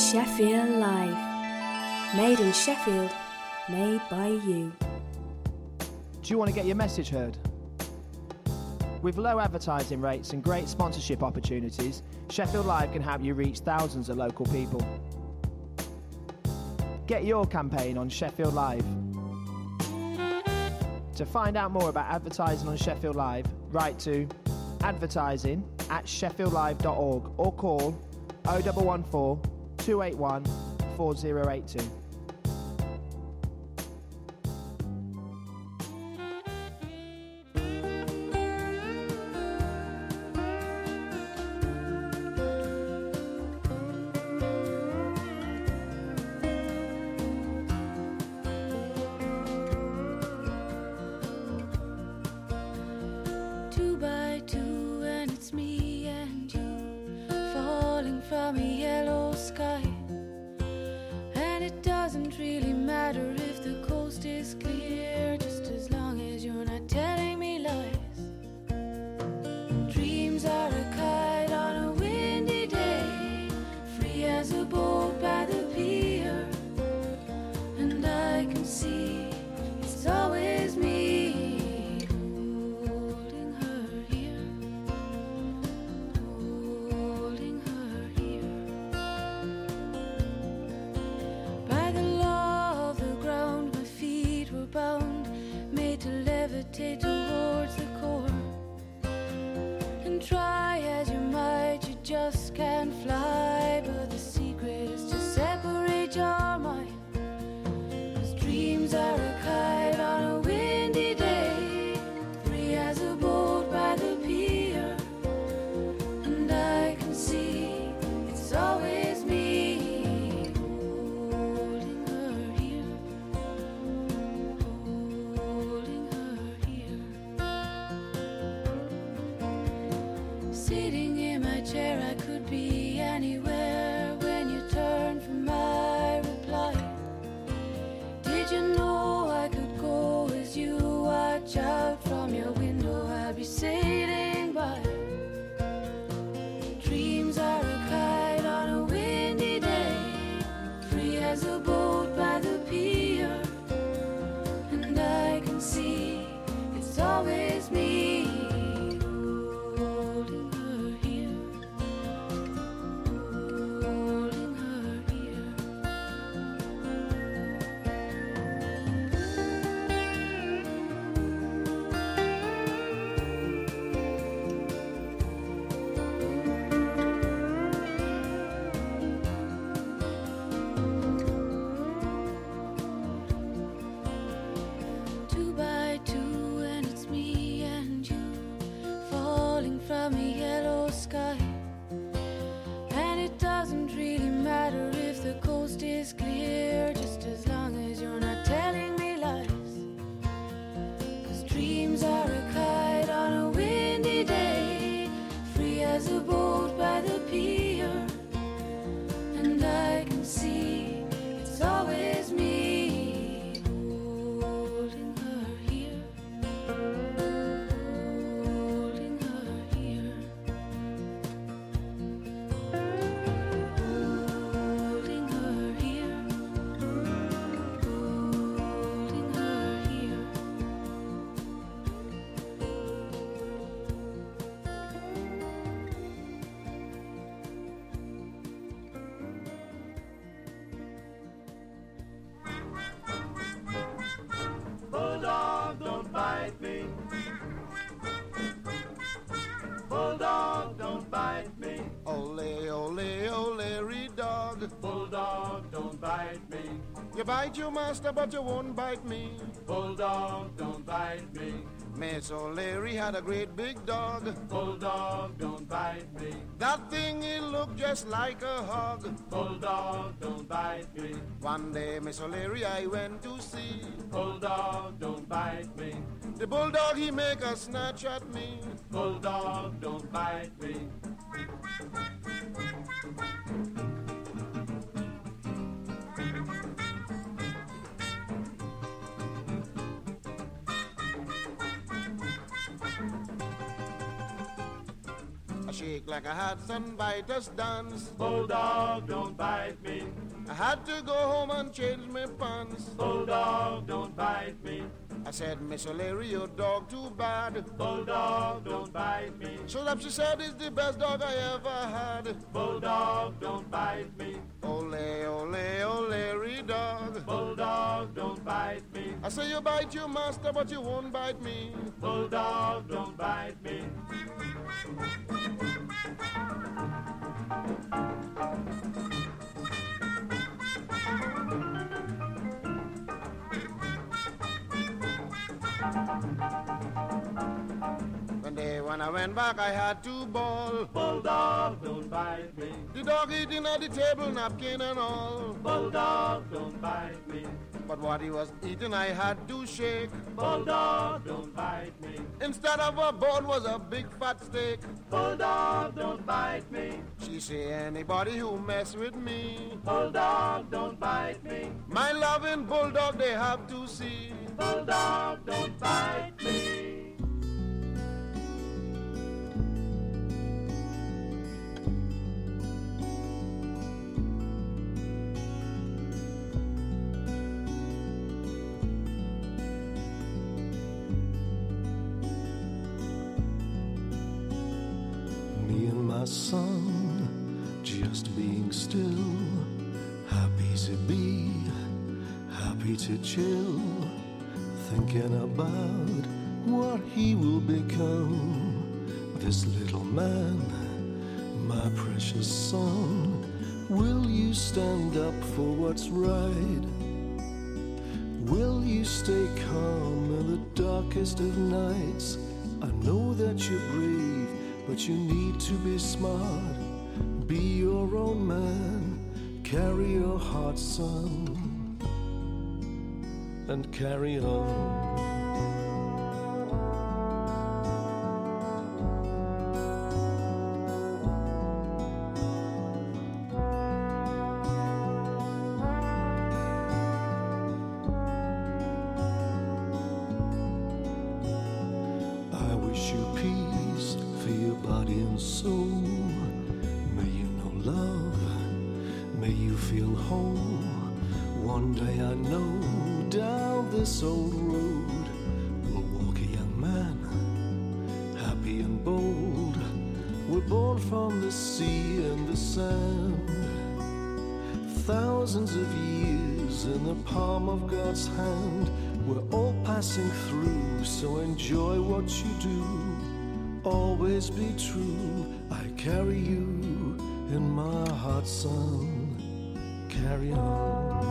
Sheffield Live. Made in Sheffield, made by you. Do you want to get your message heard? With low advertising rates and great sponsorship opportunities, Sheffield Live can help you reach thousands of local people. Get your campaign on Sheffield Live. To find out more about advertising on Sheffield Live, write to advertising@sheffieldlive.org or call 0114 281 4082. Bulldog, don't bite me. Ole, ole, ole, dog. Bulldog, don't bite me. You bite your master, but you won't bite me. Bulldog, don't bite me. Miss O'Leary had a great big dog. Bulldog, don't bite me. That thing, it looked just like a hog. Bulldog, don't bite me. One day, Miss O'Leary, I went to see. Bulldog, don't bite me. The bulldog, he make a snatch at me. Bulldog, don't bite me. shake like I had sunbiters dance. Bulldog, don't bite me. I had to go home and change my pants. Bulldog, don't bite me. I said, Miss O'Leary, your dog too bad. Bulldog, don't bite me. So that she said, it's the best dog I ever had. Bulldog, don't bite me. Ole, ole, O'Leary dog. Bulldog, don't bite me. I say you bite your master, but you won't bite me. Bulldog, don't bite me. One day when I went back, I had to bawl. Bulldog, don't bite me. The dog eating at the table, napkin and all. Bulldog, don't bite me. But what he was eating, I had to shake. Bulldog, don't bite me. Instead of a bone was a big fat steak. Bulldog, don't bite me. She say, anybody who mess with me, Bulldog, don't bite me. my loving bulldog they have to see. Bulldog, don't bite me. Me and my son, just being still, happy to be, happy to chill, thinking about what he will become. This little man, my precious son, will you stand up for what's right? Will you stay calm in the darkest of nights? I know that you're brave, but you need to be smart. Be your own man, carry your heart, son, and carry on. I wish you peace for your body and soul. May you know love, may you feel whole. One day I know down this old road will walk a young man, happy and bold. We're born from the sea and the sand, thousands of years in the palm of God's hand. We're all passing through, so enjoy what you do. Always be true. I carry you in my heart, son. Carry on.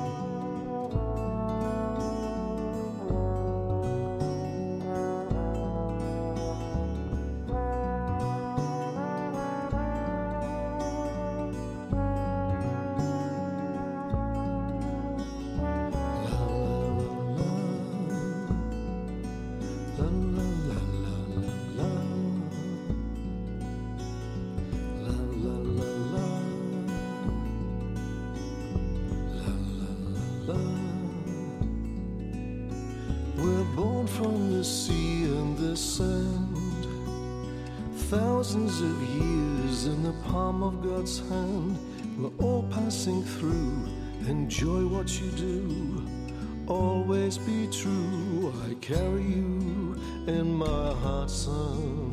We're born from the sea and the sand, thousands of years in the palm of God's hand. We're all passing through, enjoy what you do. Always be true, I carry you in my heart, son.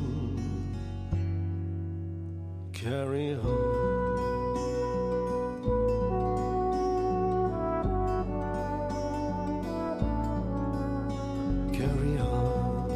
Carry on. Carry on.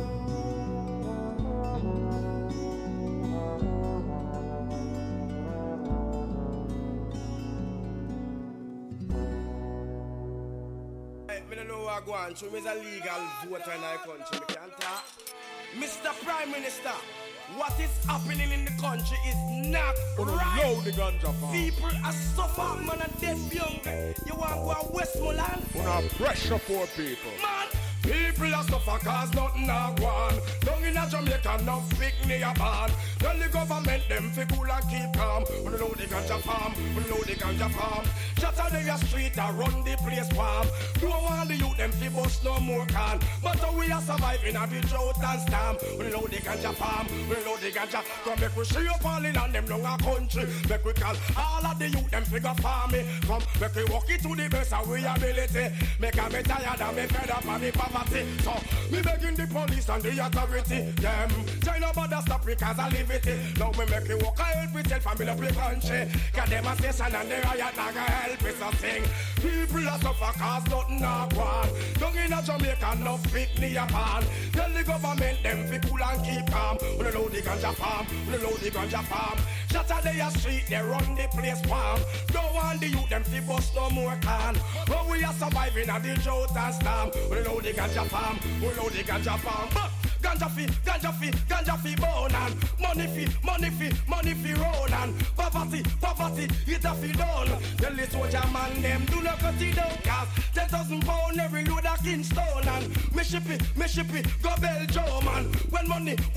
I don't know what I go on. So me is a legal voter in our country. Me can't talk. Mr. Prime Minister, what is happening in the country is not right. The ganja farm. People are suffering, man, and dead young. You want to go to Westmoreland? Una pressure poor people. Man, people are suffer cause nothing are gone. Down in a Jamaica, no pick near a barn. Tell the government them fi cool and keep calm. We know the ganja farm, we know the ganja farm. Saturday a street I run the place warm. Don't want the youth them fi bust no more can. But we are surviving a the drought and storm. We know the ganja farm, we know the ganja. Come make we see up all in on them long a country. Make we call all of the youth them figure farming. Come make we walk it to the best of we ability. Make me tired and me fed up of the poverty. So me begging the police and the authority. Them try no bother stop because I live it. Now me make you walk a help yourself and build up the country. Cause them a station and the riot not gonna help us a thing. People are suffer cause nothing not one. Down in a Jamaica no fit me a pan. Tell the government them fi cool and keep calm. We don't know the ganja farm, we don't know the ganja farm. Saturday a street they run the place warm. Don't want the youth them fi bust no more can. But we are surviving at the drought and storm. We don't know the ganja farm, we don't know the ganja farm. But ganja fi bone and money fi road and poverty, it a fi done. Tell the soldier man them do not cut it down cause 10,000 pound every load a Kingston and me ship it, go Belgium and when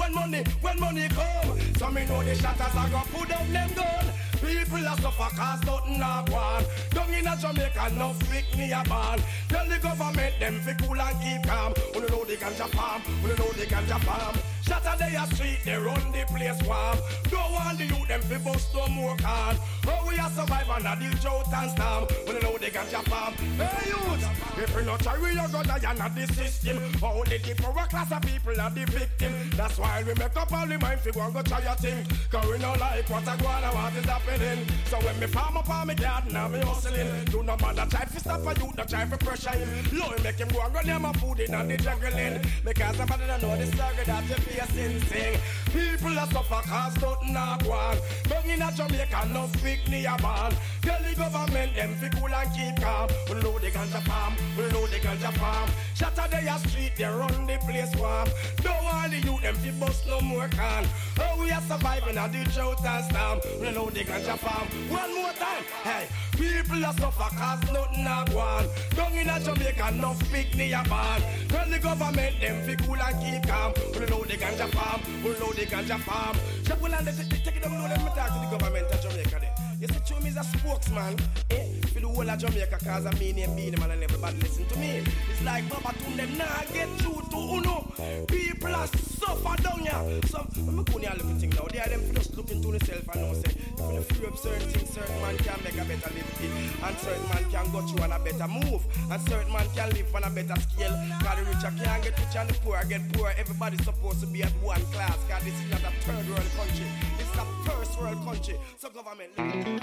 money come, so me know the shatters are gonna put up them gun. People are suffer cause nothing a gone. Down in a Jamaica no freak me a ban. Tell the government them fi cool and keep calm. We know the ganja farm, we know the ganja farm. Saturday a street they run the place warm. Don't want the youth them fi bust no more can. Oh we are surviving a the drought and storm. We know the ganja farm. Hey youth, if we not try we are gonna die under the system. Only the poor class of people are the victim. That's why we make up all the mind fi go and go try your thing. Cause we not like what I go and what is happening. So when me farm up on me garden and me hustling, do no matter try to stop for you, no try to pressure him. Lord make him go and run him a food in and the juggling. Because somebody don't know the struggle that you facing. Sing. People are suffer cause nothing a go on. Down in a Jamaica no freak me a ban. Tell the government them fi cool and keep calm. We know the ganja farm, we know the ganja farm. Saturday a street they run the place warm. Don't want the youth them fi bust no more can. Oh we are surviving a the drought and storm. We know the ganja farm. One more time, hey. People are suffer cause nothing a go on. Down in a Jamaica no freak me a ban. Tell the government them fi cool and keep calm. We know the ganja farm, we know the ganja farm. Shabul and take it down, know them talk to the government of Jamaica there. You see, Chum is a spokesman, for the whole of Jamaica, cause I mean him, being him, and everybody listen to me. It's like Baba Tun, them nah get through to Uno. People are suffer down here. So, I'm going to look at things now. They are them just looking to themselves and know, say, if you free up certain things, certain man can make a better living, and certain man can go through on a better move, and certain man can live on a better scale. Cause the richer can't get rich and the poor get poor. Everybody's supposed to be at one class, cause this is not a third world country. It's a first world country. So government...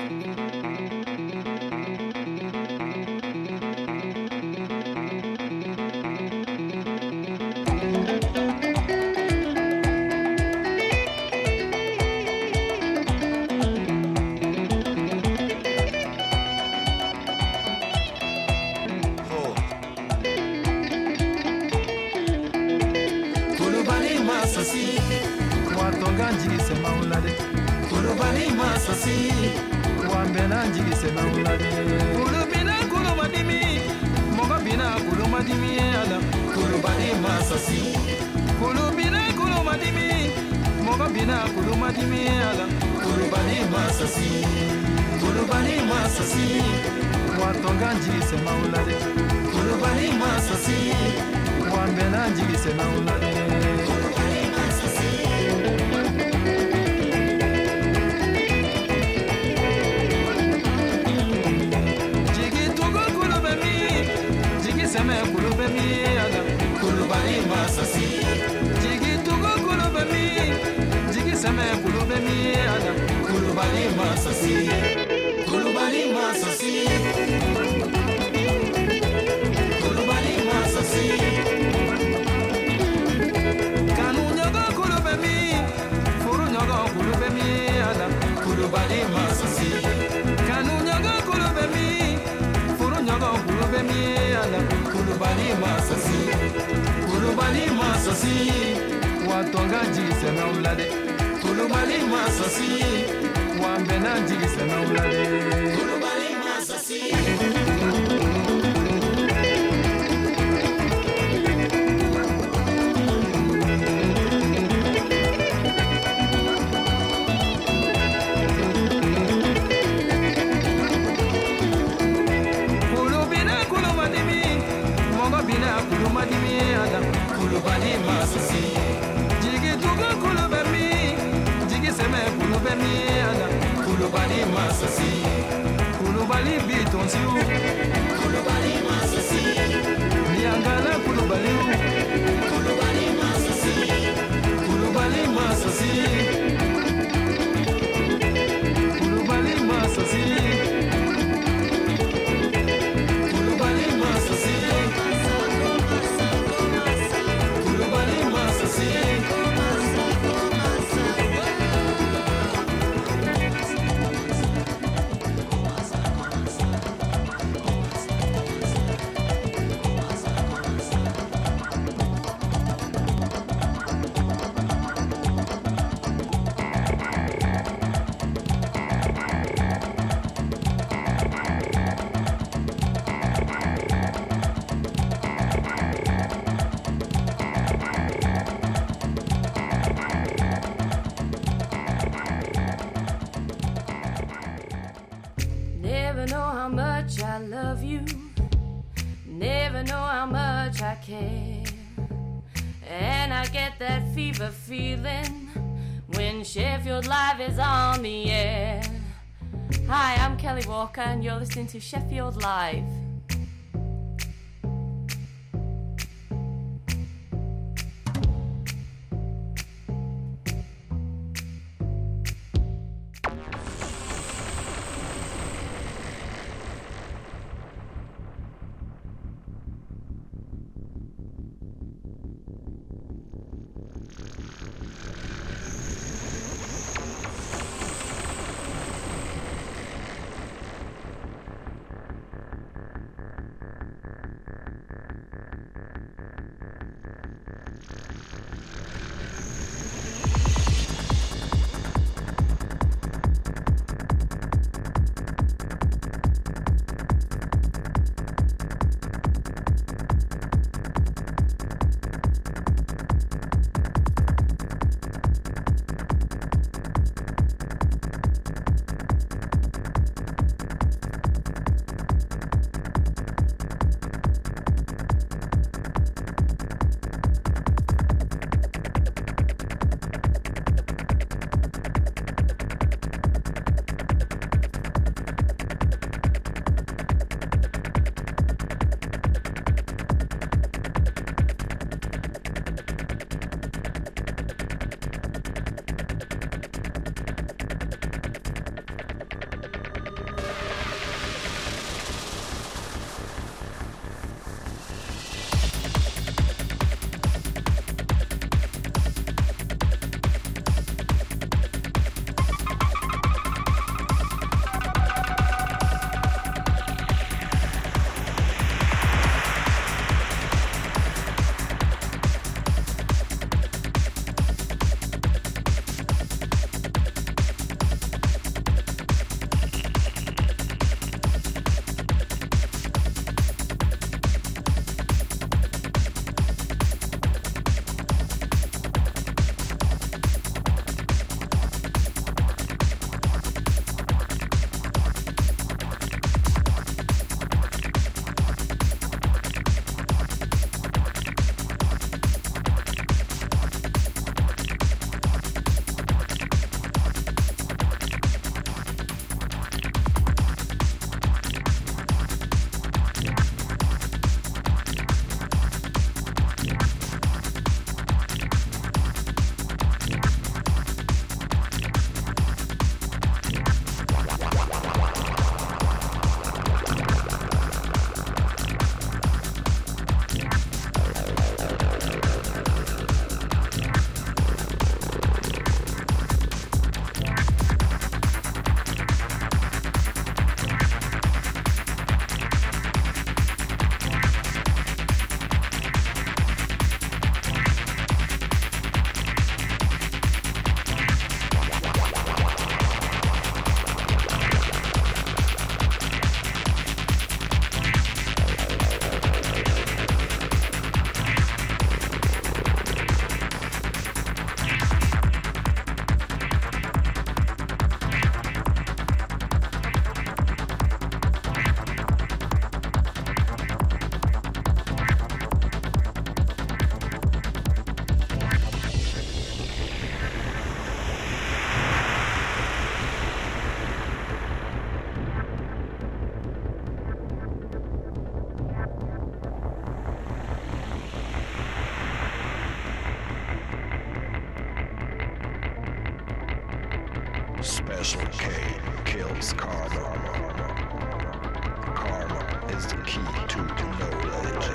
Masasi, Wambena Jigise Maulade, Kulubina Kulumadimi, Mogabina Kulumadimi, Kulubani Masasi, Kulubina Kulumadimi, Mogabina Kulumadimi, Kulubani Masasi, Kulubani Masasi, Watonga Jigise Maulade, Kulubani Masasi, Wambena Jigise Maulade, Kulubani Masasi. Seme kulube mi ala kulubani masasi jigi tugo kulube mi jigi seme kulube mi ala kulubani masasi kulubani masasi kulubani masasi kanu nyogo kulube mi furu nyogo kulube mi ala kulubani masasi kanu nyogo kulube mi furu nyogo kulube mi ala Kulubani masasi, watonga jise na ulade. Kulubani masasi, wambena jise na ulade. Kulubani masasi. Kulubali bitonsi u Kulubali masasi Niangana kulubali u Kulubali masasi Kulubali masasi Kulubali masasi Kulubali masasi Kulubali masasi Never know how much I love you. Never know how much I care. And I get that fever feeling when Sheffield Live is on the air. Hi, I'm Kelly Walker and you're listening to Sheffield Live. is the key to knowledge.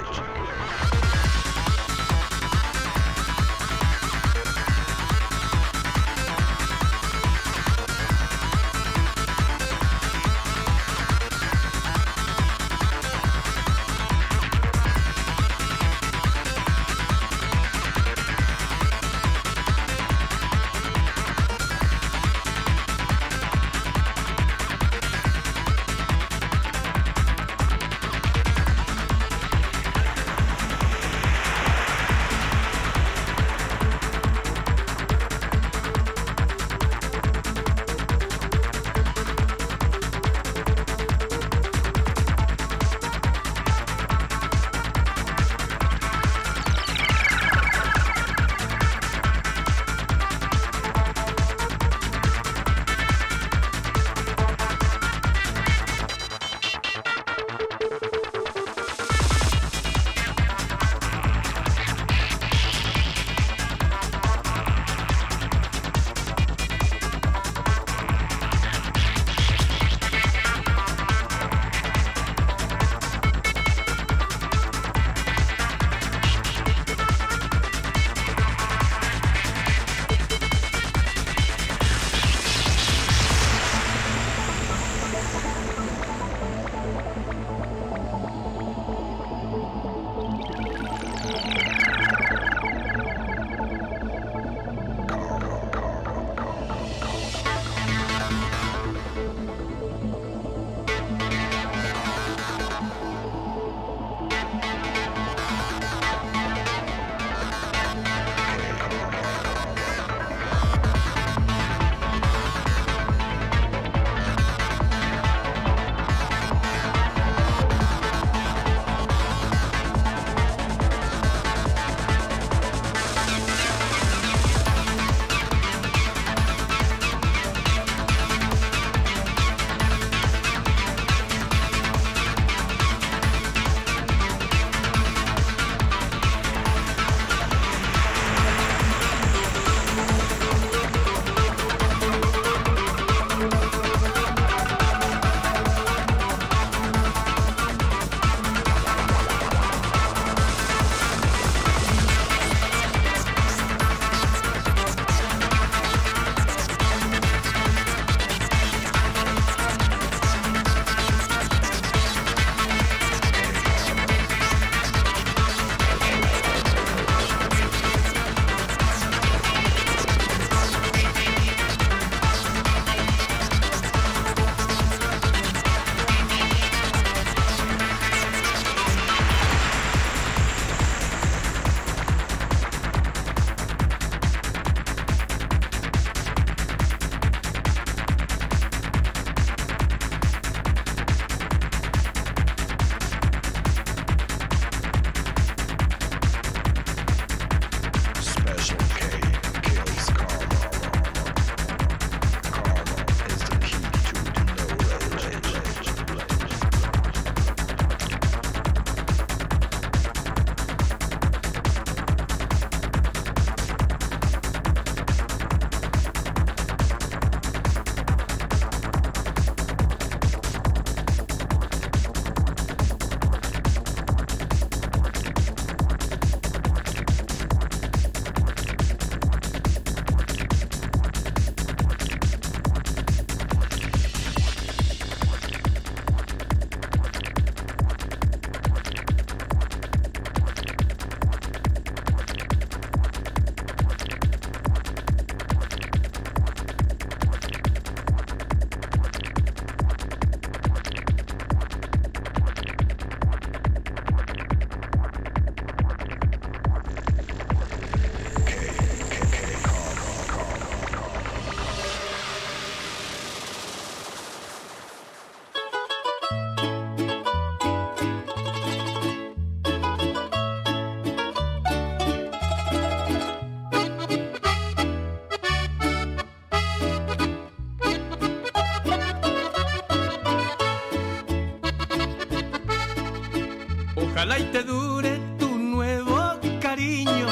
Ojalá y te dure tu nuevo cariño,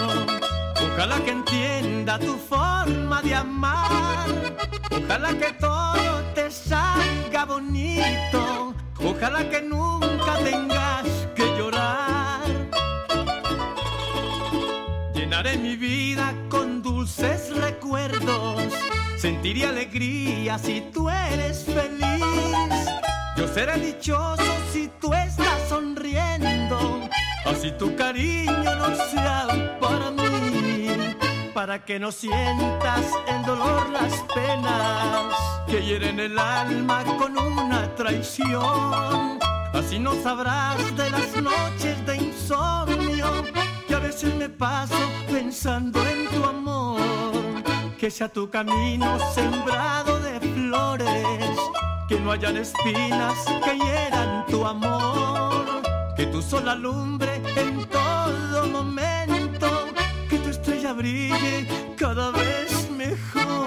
ojalá que entienda tu forma de amar, ojalá que todo te salga bonito, Ojalá que nunca tengas que llorar. Llenaré mi vida con dulces recuerdos. Sentiré alegría si tú eres feliz. Yo seré dichoso si tú estás sonriendo. Así tu cariño no sea para mí, para que no sientas el dolor, las penas que hieren el alma con una traición. Así no sabrás de las noches de insomnio que a veces me paso pensando en tu amor. Que sea tu camino sembrado de flores, que no hayan espinas que hieran tu amor. Que tu sol alumbre en todo momento, que tu estrella brille cada vez mejor.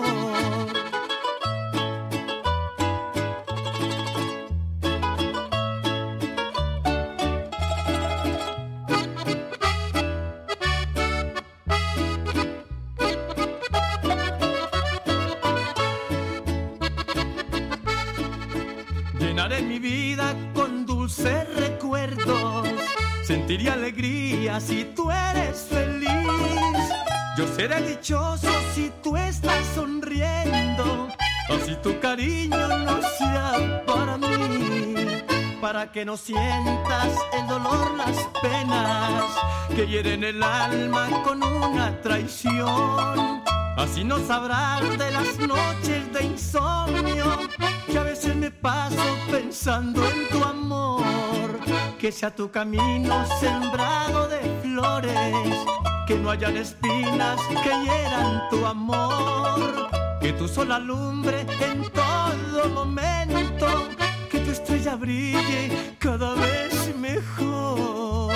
Llenaré mi vida con dulces recuerdos. Sentiré alegría si tú eres feliz. Yo seré dichoso si tú estás sonriendo. Así tu cariño no sea para mí, para que no sientas el dolor, las penas que hieren el alma con una traición. Así no sabrás de las noches de insomnio que a veces me paso pensando en tu amor. Que sea tu camino sembrado de flores, que no hayan espinas que hieran tu amor. Que tu sol alumbre en todo momento, que tu estrella brille cada vez mejor.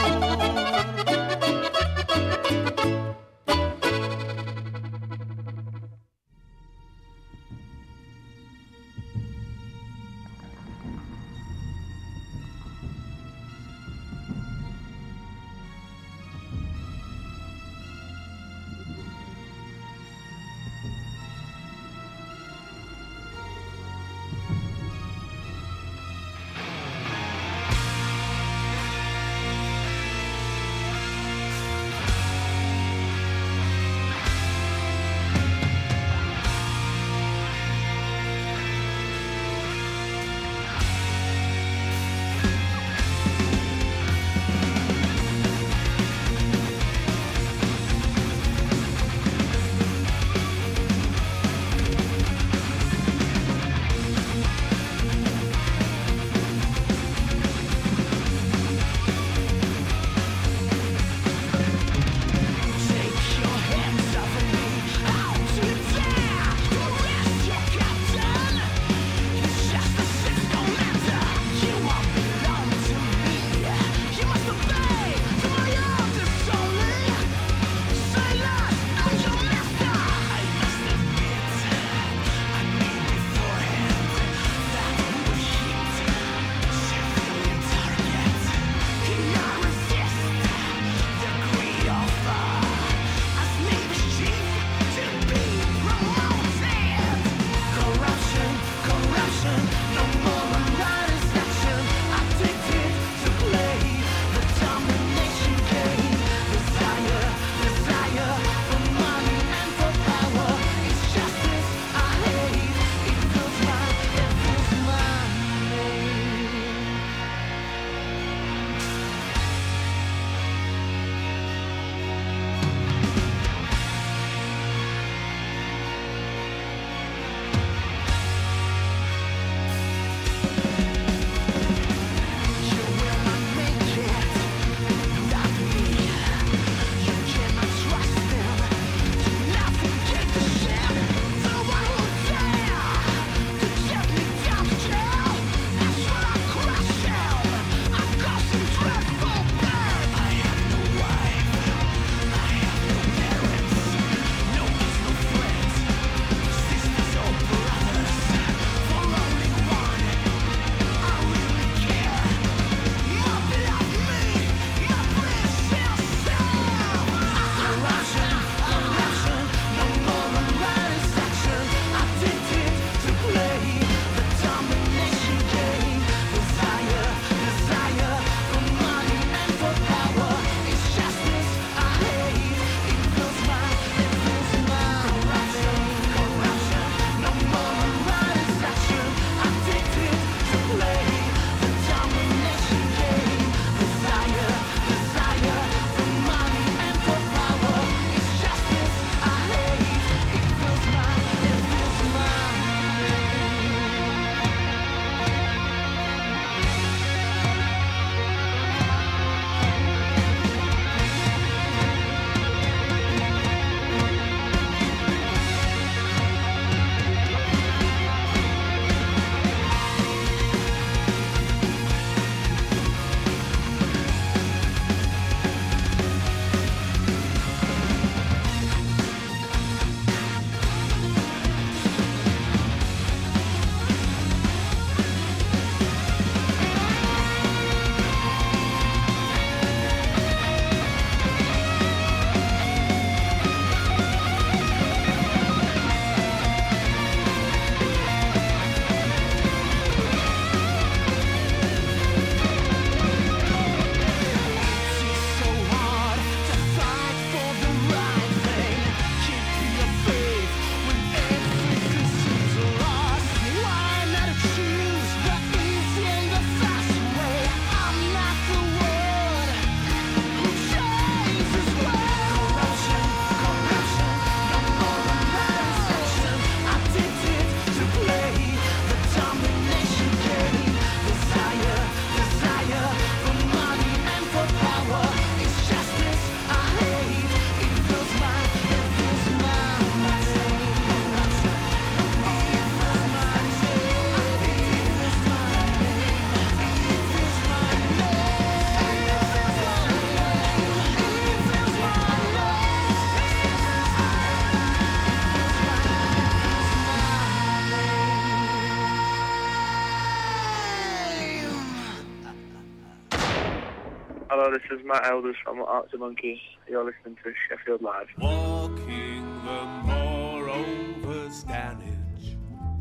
Hello, this is Matt Elders from Arctic Monkeys. You're listening to Sheffield Live. Walking the moor over Stanage,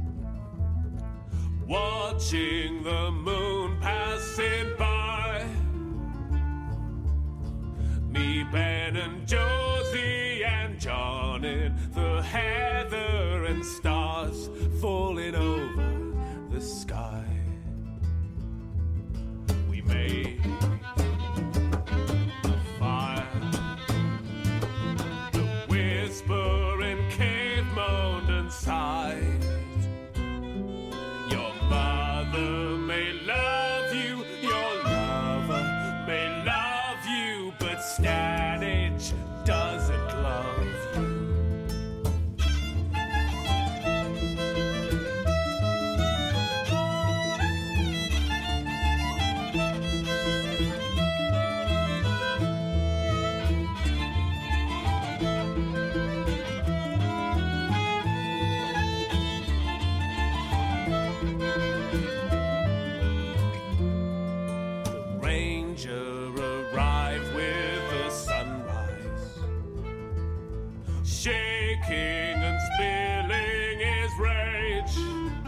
watching the moon passing by. Me, Ben and Josie and John in the heather and stars falling over the sky. We made a fire. The whispering cave moaned and sighed. Your mother may love you, your lover may love you, but Stanage doesn't love you. Shaking and spilling his rage,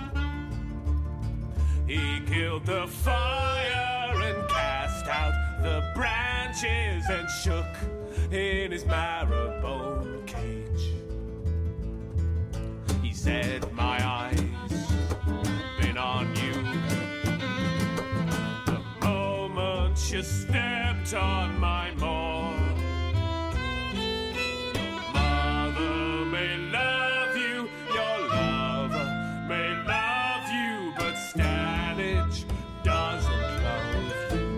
he killed the fire and cast out the branches and shook in his marrow-bone cage. He said, my eyes been on you the moment you stepped on my moor. May love you, your lover may love you, but Stanage doesn't love you.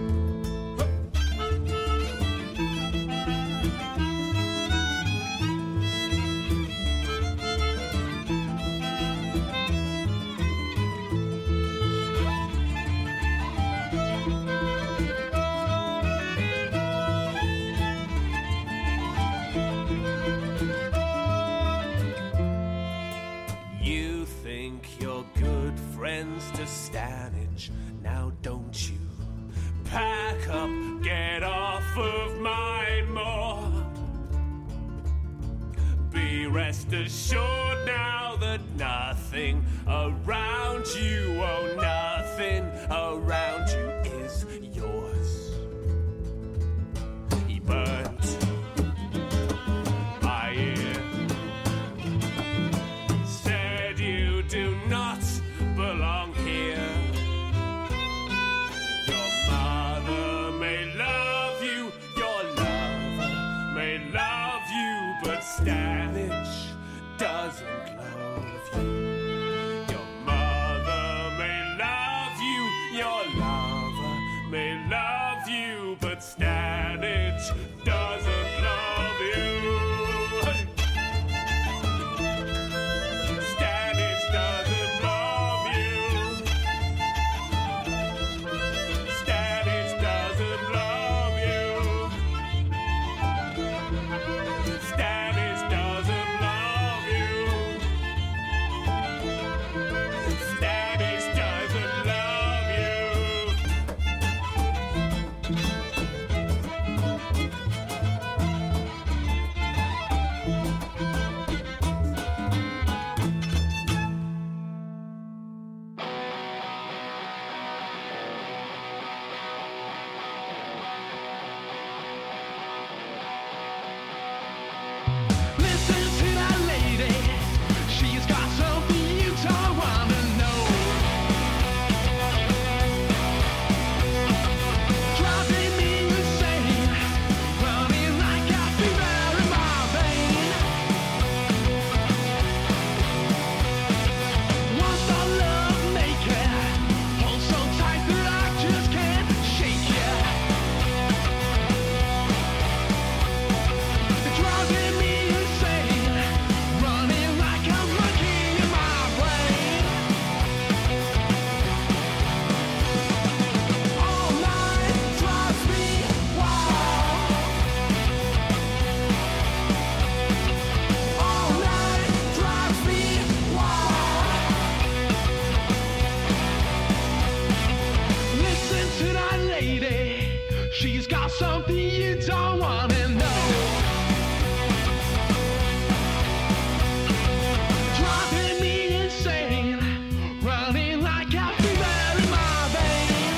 Friends to Stanage, now don't you pack up, get off of my moor. Be rest assured now that nothing around you, oh nothing around you is yours. He burnt my ear, said you do not belong here. Your mother may love you, your lover may love you, but Stanage doesn't love you. Your mother may love you, your lover may love you, but Stanage doesn't love you. She's got something you don't wanna know. Driving me insane, running like a fever in my vein.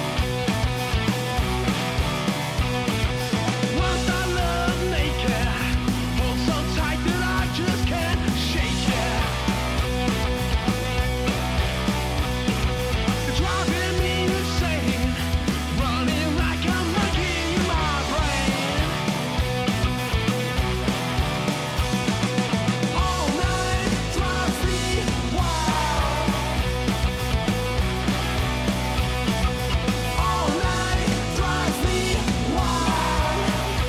Once I love naked, hold so tight that I just can't shake it. Driving me insane, running like a monkey in my brain. All night drives me wild. All night drives me wild.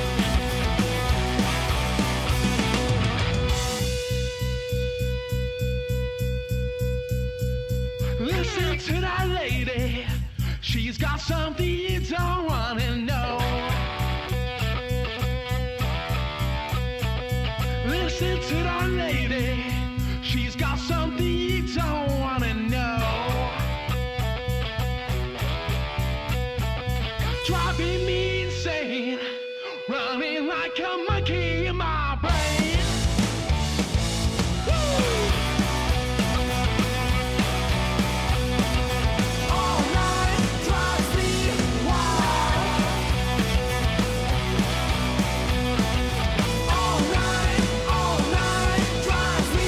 Listen to that lady. She's got something you don't wanna know. Listen to that lady. She's got something you don't wanna know. Driving me insane, running like a monkey in my brain. All night drives me wild. All night drives me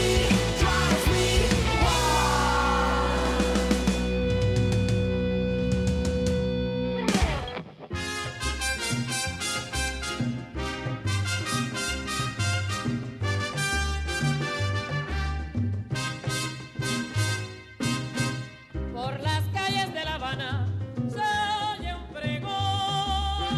Por las calles de La Habana se oye un pregón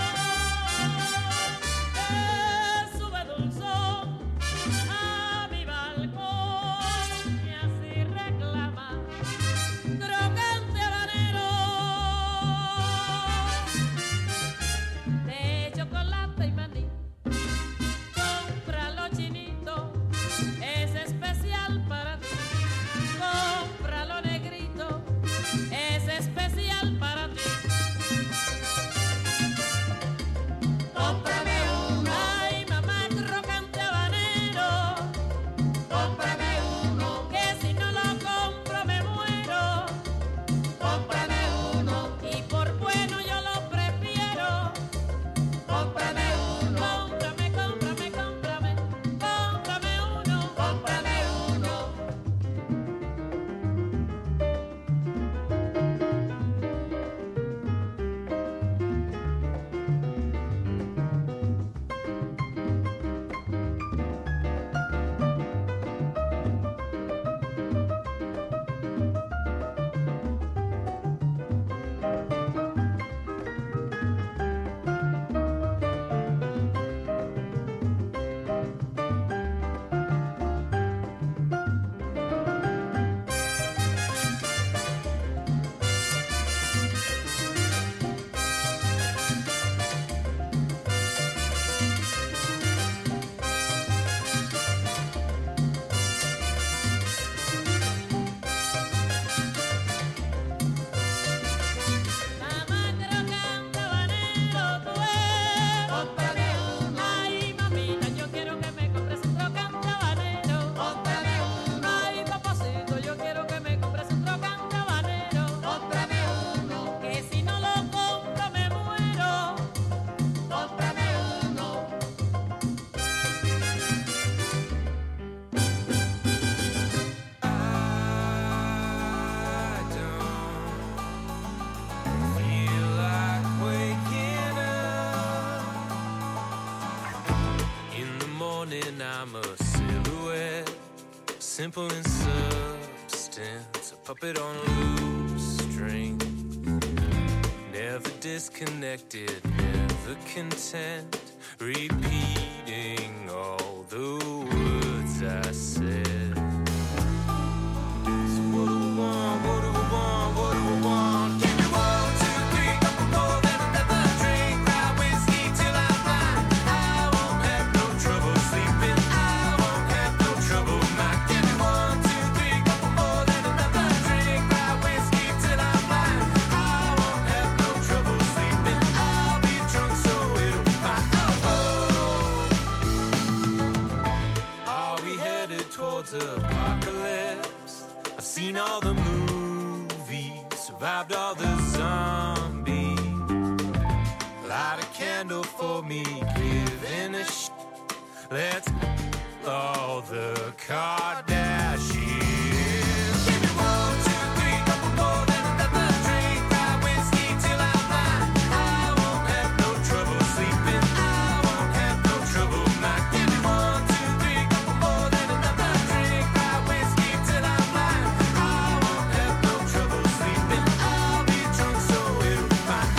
que sube dulzón a mi balcón y así reclama crocante habanero de chocolate y maní. Cómpralo, chinito, es especial para ti. Cómpralo, negrito, es especial para ti. Cómprame uno. Ay, mamá, crocante habanero. Cómprame uno. Que si no lo compro me muero. Cómprame uno. Y por bueno yo lo prefiero. Cómprame uno. Cómprame, cómprame, cómprame. Cómprame uno. Cómprame uno. Mamá, crocante habanero, tú eres. Cómprame uno. Ay, mamita, yo quiero que me compres un crocante habanero. Cómprame uno. Ay, papacito, yo quiero que me compres un crocante habanero. Cómprame uno. Que si no lo compro me muero. Cómprame uno. Feel like waking up. In the morning I'm a silhouette, simple in substance, a puppet on a loose string. Never disconnected, never content, repeating all the words I said. So what do I want, what do I want, what do I want? Give me 1, 2, 3, couple more than another drink. Grab whiskey till I'm blind. I won't have no trouble sleeping. I won't have no trouble. My give me 1, 2, 3, couple more than another drink. Grab whiskey till I'm blind. I won't have no trouble sleeping. I a zombie. Light a candle for me, giving a let's all the Kardashians. Give me 1, 2, 3, couple more than another drink. Cry whiskey till I'm blind. I won't have no trouble sleeping. I won't have no trouble not. Give me 1, 2, 3, couple more than another drink. Cry whiskey till I'm blind. I won't have no trouble sleeping. I'll be drunk so it'll be fine.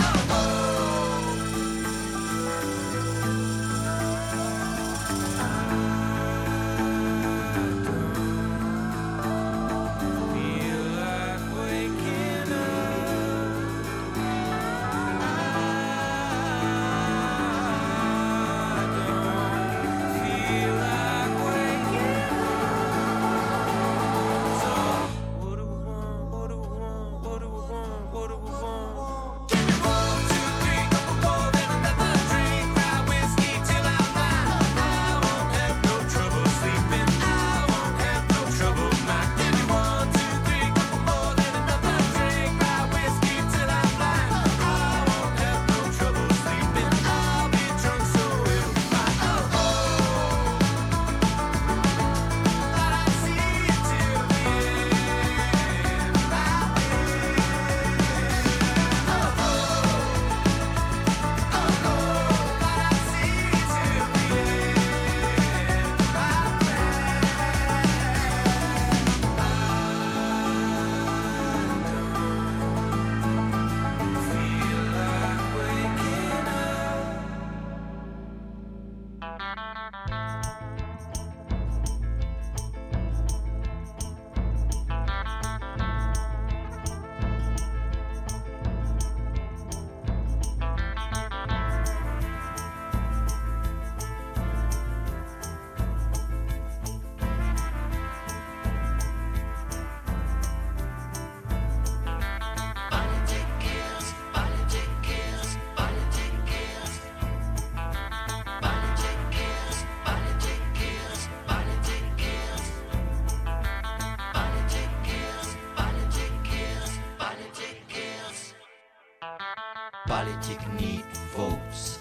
Politics need votes.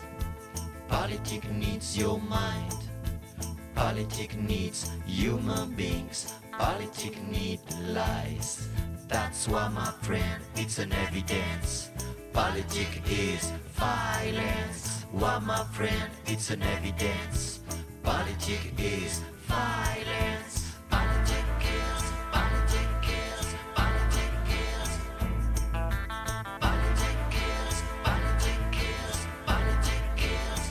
Politics needs your mind. Politics needs human beings. Politics need lies. That's why, my friend, it's an evidence. Politics is violence. Why, my friend, it's an evidence. Politics is violence. Politics kills. Politics kills. Politics kills. Politics kills. Politics kills. Politics kills.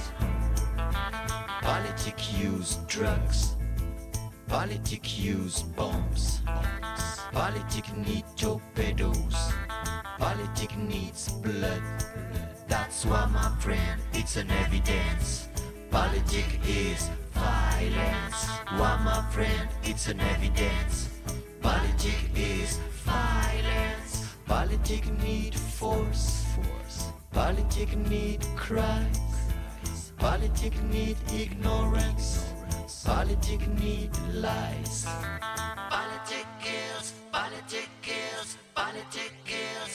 Politics use drugs. Politics use bombs. Politics need torpedoes. Politics needs blood. That's why, my friend, it's an evidence. Politics is violence. Why, my friend, it's an evidence. Politics is violence. Politics need force. Politics need cries. Politics need ignorance. Politics need lies. Politics kills. Politics kills. Politics kills.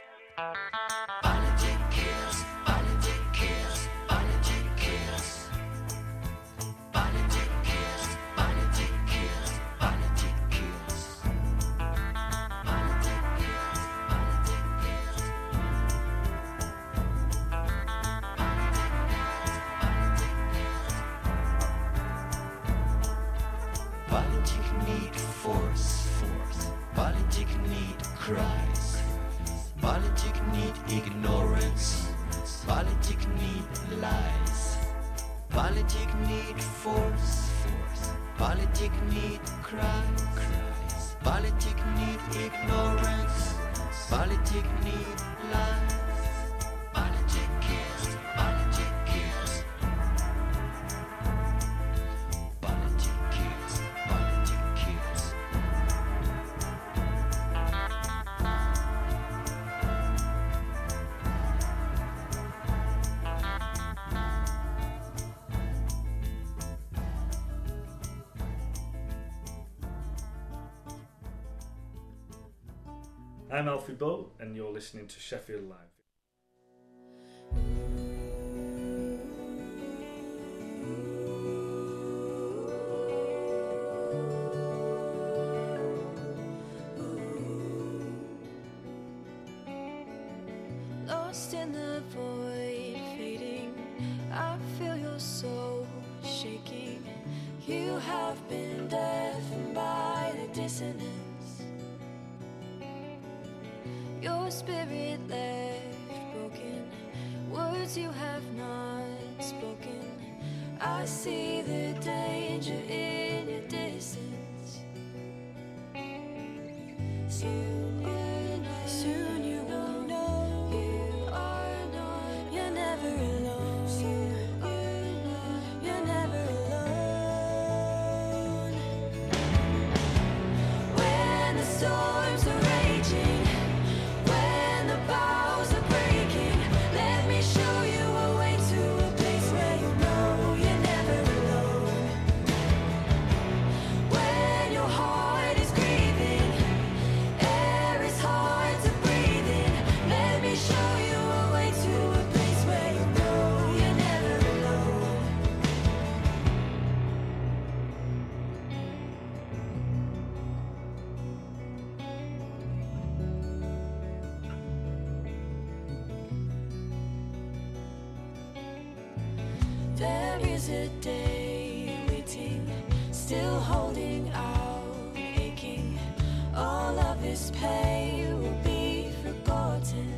Politics kills. Politics kills. Politics kills. Politics kills. Politics kills. Politics kills. Politics kills. Politics need force. Politics need cries. Politics need ignorance. Politics need lies. Politics need force. Politics need cries. Politics need ignorance. Politics need lies. Politics kills. Politics kills. Politics kills. Politics kills. I'm Alfie Bow, and you're listening to Sheffield Live. Lost in the void, fading, I feel your soul shaking. You have been deafened by the dissonance. Your spirit left broken, words you have not spoken. I see the danger in your distance. Soon you will know you are not, you're never alone. You're never alone. When the storms are raging, when the bows are breaking, let me show you a way to a place where you know you're never alone. When your heart is grieving, air is hard to breathe in, let me show you a way to a place where you know you're never alone. There is a day waiting, still holding out, aching. All of this pain will be forgotten.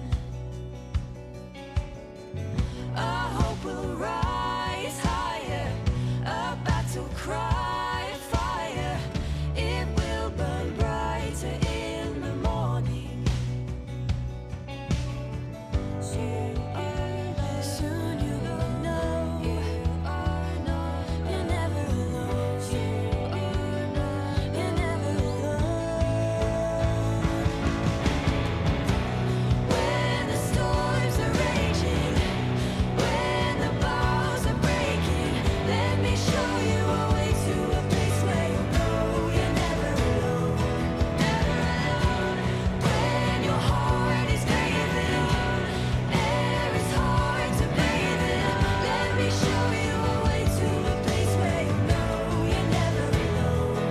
Our hope will rise higher, a battle cry fire. It will burn brighter in the morning. Soon you will know you are not, you're never alone. You're never alone. When the storms are raging, when the bows are breaking, let me show you a way to a place where you know you're never alone. Never alone. When your heart is grieving, air is hard to breathe in, let me show you a way to a place where you know you're never alone.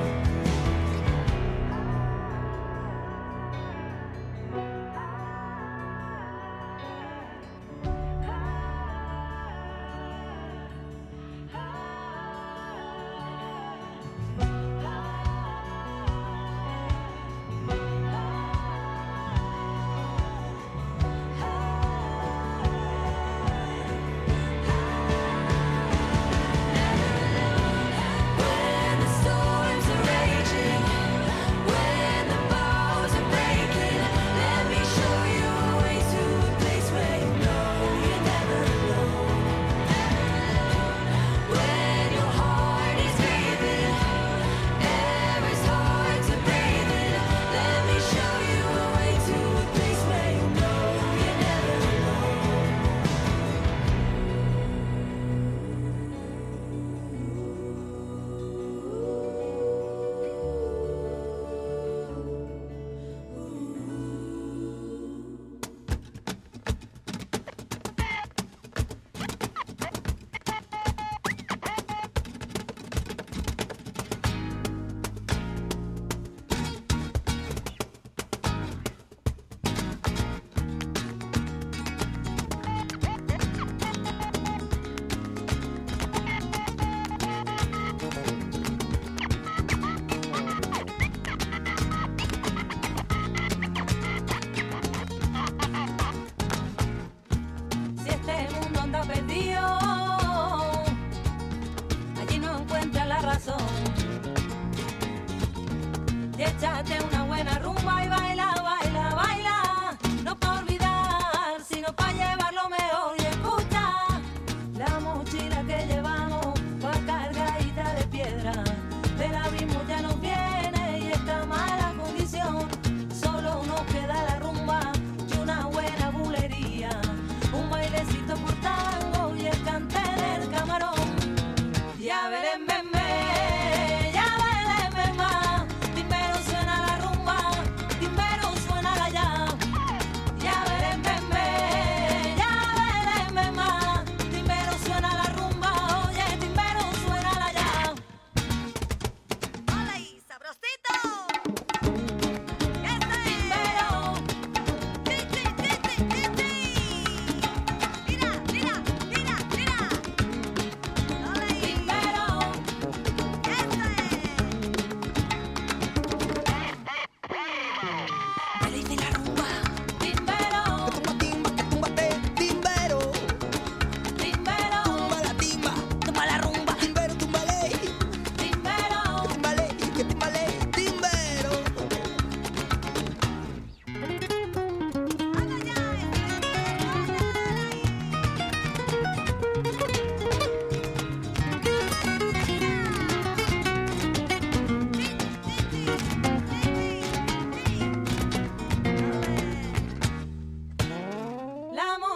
When the storms are raging, when the bows are breaking, let me show you a way to a place where you know you're never alone. When your heart is grieving, air is hard to breathe in, let me show you a way to a place where you know you're never alone. Si este mundo anda perdido, allí no encuentra la razón. Y échate una buena rumba y baila, baila, baila. No pa' olvidar, sino pa' llevar lo mejor. Y escucha la mochila que llevamos, va cargadita de piedra. Del abismo ya nos viene y esta mala condición. Solo nos queda la rumba y una buena bulería. Un bailecito por tango y el cante del camarón. Ya veré, ya veré, ma. Primero suena la rumba.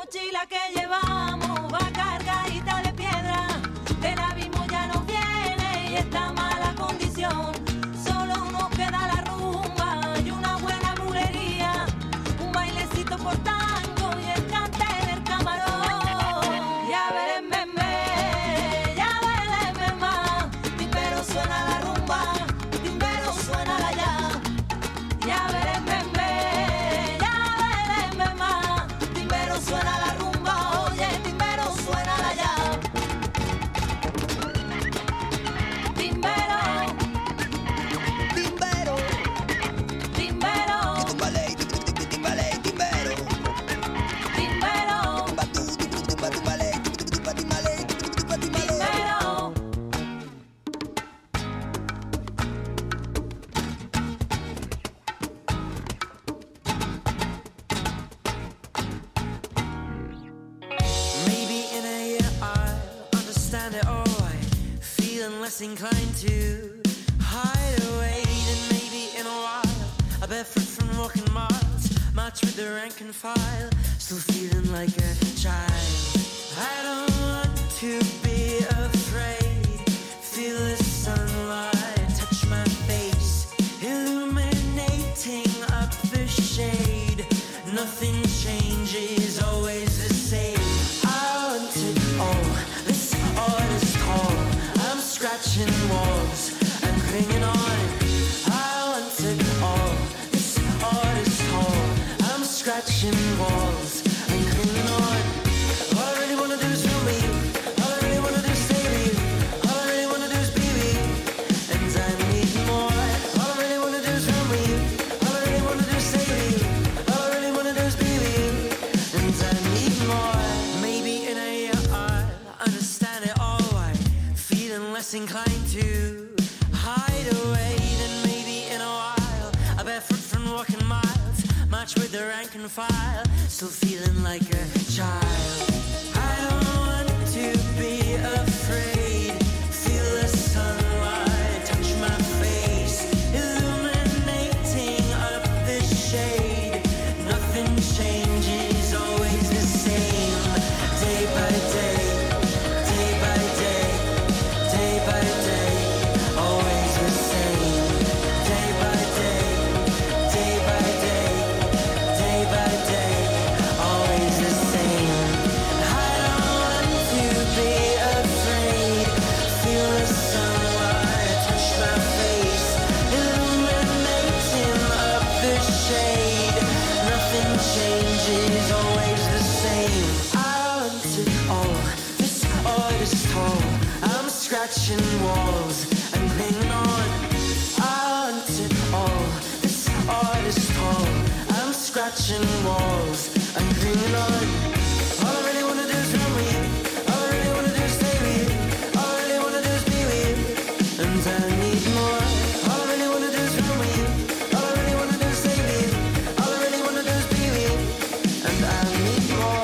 mochila que llevamos va cargadita de piedra. El abismo ya no viene y está mala condición. Solo nos queda la rumba y una buena bulería, un bailecito por tango y el cante del camarón. Ya veré mamá, timbero suena la rumba, timbero suena la ya. Ya veré mamá, timbero suena la rumba, oye, timbero suena la ya. Timbero, timbero, timbero, timbero, timbero. Maybe in a year I'll understand it all right, feeling less inclined to hide away. Then maybe in a while I'll bear fruit from walking miles, march with the rank and file, still feeling like a child. I don't want to be afraid, feel the sunlight touch my face, illuminating up the shade. Nothing changes, always the same. I want it all, this art is tall. I'm scratching walls, I'm clinging on. I want it all, this art is tall. I'm scratching walls, I'm clinging on. All I really wanna do is feel me. All I really wanna do is stay with you. All I really wanna do is be with you, and I need more. All I really wanna do is feel me. All I really wanna do is stay with you. All I really wanna do is be with you, and I need more. Maybe in a year I'll understand it all right, feeling less inclined to hide away. Then maybe in a while I bear fruit from walking miles, march with the rank and file, still feeling like a child. I don't want to be afraid, feel the sunlight touch my face, illuminating up the shade. Nothing changes, always the same. Day by day, day by day, day by day, always the same. Day by day, day by day, day by day, always the same. I don't want to be afraid, feel the sunlight touch my face, illuminating up the shade. Nothing changes, always the same. I want it all, this art is tall. I'm scratching walls, I'm clinging on. I want it all, this art is tall. I'm scratching walls, I'm clinging on. All I really wanna do is run with you. All I really wanna do is stay with you. All I really wanna do is be with you, and I need more. All I really wanna do is run with you. All I really wanna do is stay with you. All I really wanna do is be with you, and I need more.